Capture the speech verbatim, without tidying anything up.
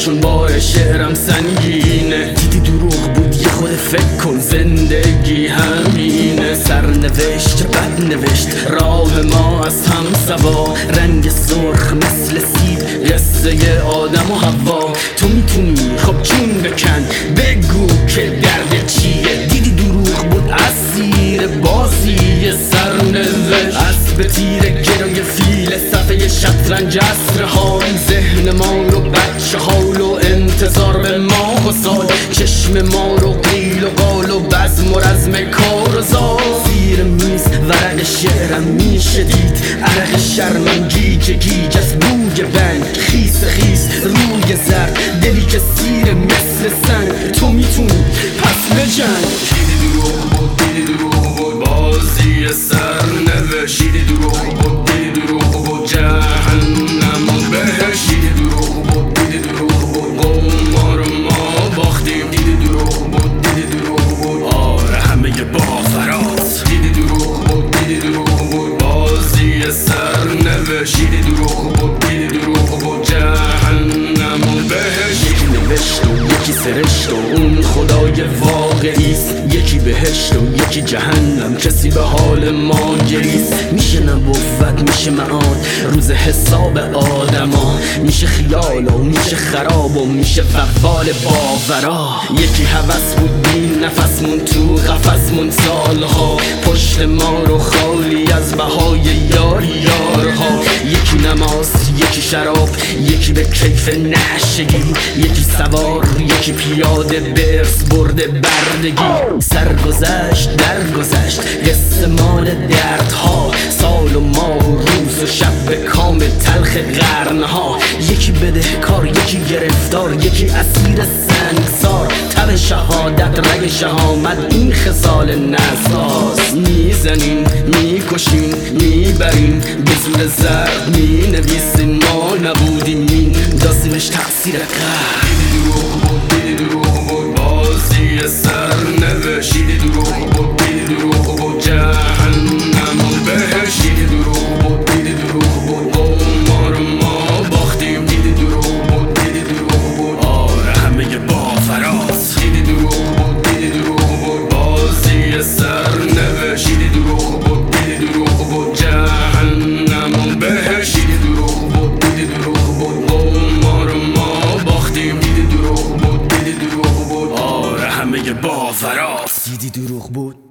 چون بار شعرم سنگینه. دیدی دروغ بود یه خود فکر کن، زندگی همینه. سرنوشت بد نوشت راه ما از هم سوا، رنگ سرخ مثل سیب قصه آدم و حوا. تو میتونی خب جون بکن بگو که درد چیه. دیدی دروغ بود اسیر بازی سرنوشت، اسب تیره گروی فیل صفحه شطرنج عصرها. ذهن ما رو بچه حال و انتظار به ماه و سال، چشم ما رو قیل و قال و بزم و رزم کار و زار. زیر میز ورق شعرم میشه دید عرق شرمم گیج گیج از بوی بنگ، خیس خیس روی زرد دلی که سیر مثل سنگ. تو میتونی پس بجنگ. دیدی دروغ بود دیدی دروغ بود بازی سرنوشت. دیدی دروغ بود دیدی دروغ بود جهنم و بهشت. دیدی دروغ بود دیدی دروغ بود قمار ما باختیم. دیدی دروغ بود دیدی دروغ بود آره همه باورات. دیدی دروغ بود دیدی دروغ بود بازی سرنوشت. دیدی دروغ بود دیدی دروغ بود جهنم و بهشت. یکی نوشت و یکی سرشت و اون خدای واقعیست، یکی بهشت و یکی جهنم کسی به حال ما گریست. میشه نبوت میشه معاد روز حساب آدما، میشه خیال و میشه خراب و میشه فوال باورا. یکی هوس بود بین نفسمون تو قفسمون سالها، پشت ما رو خالی از بهای یاری یارها. یکی نماز یکی شراب یکی به کیف نشگی، یکی سوار یکی پیاده به ارث برده بردگی. سرگذشت درگذشت قصه مال دردها، سال و ماه و روز و شب به کام تلخ قرنها. یکی بدهکار یکی گرفتار یکی اسیر سنگسار، تب شهادت رگ شهامت این خصال نساز. میزنین میکشین میبرین به زور زرد مینویسین ما نبودیم این داستیمش تقصیر قهر. دیدی دروغ بود دیدی دروغ بود بازی سرنوشت. دیدی دروغ بود دیدی دروغ بود جهنم و بهشت. دیدی دروغ بود دیدی دروغ بود قمار ما باختیم. دیدی دروغ بود دیدی دروغ بود آره همه باورات. دیدی دروغ بود دیدی دروغ بود بازی سرنوشت. دیدی دروغ بود دیدی دروغ بود جهنم و بهشت. دیدی دروغ بود دیدی دروغ بود قمار ما باختیم. دیدی دروغ بود دیدی دروغ بود آره همه باورات. دیدی دروغ بود